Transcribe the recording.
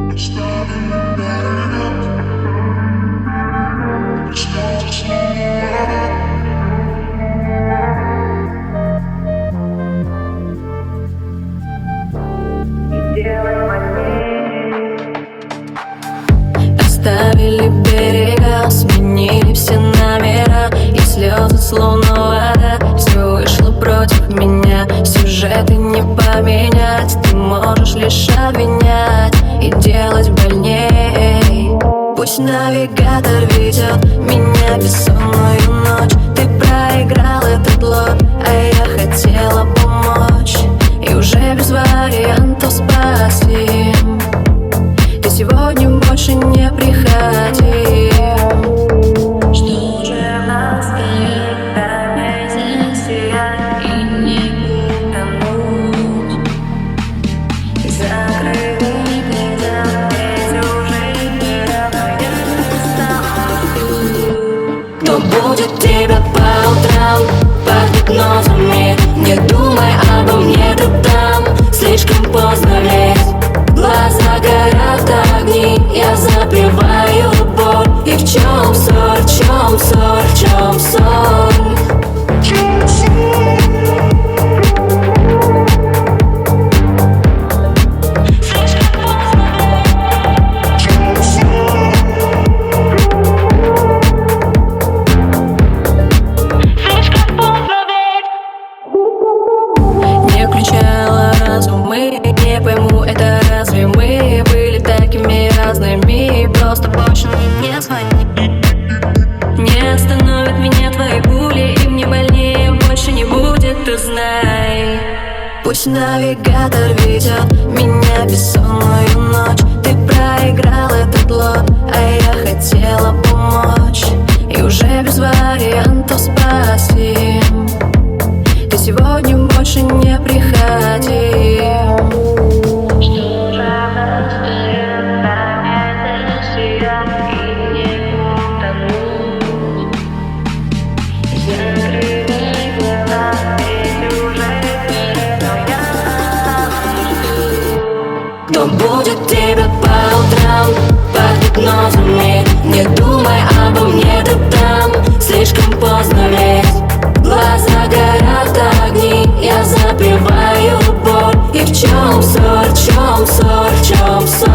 Оставили берега, сменили все номера, и слезы словно вода. Все вышло против меня, сюжеты не поменять. Ты можешь лишь обвинять и делать больней. Пусть навигатор ведет меня в бессонную ночь. Ты проиграл этот лот, а я хотела помочь. И уже без вариантов спасти ты сегодня больше не приходи. Что же нас стоит, опять засиять и не утонуть? Закрывай глаза, ведь уже пора, я кто будет тебя по утрам под гипнозами? Не думай обо мне, ты там слишком поздно, ведь глаза горят огни, я запиваю боль. И в чем соль, в чем соль, в чем соль? Не включала разум, мы не пойму, это разве мы были такими разными? Просто больше не звони. Не остановят меня твои пули, и мне больнее больше не будет, ты знай. Пусть навигатор ведет меня в бессонную ночь. Ты проиграл этот лот, а я хотела помочь. И уже без вариантов спасти ты сегодня больше не приходи. Что же нас стоит, опять засиять и не утонуть? Закрывай глаза, ведь уже пора, я кто будет тебя по утрам под гипнозами? Не думай обо мне, ты там слишком поздно, ведь глаза горят огни, я запиваю боль. И в чем соль, в чем соль, в чем соль?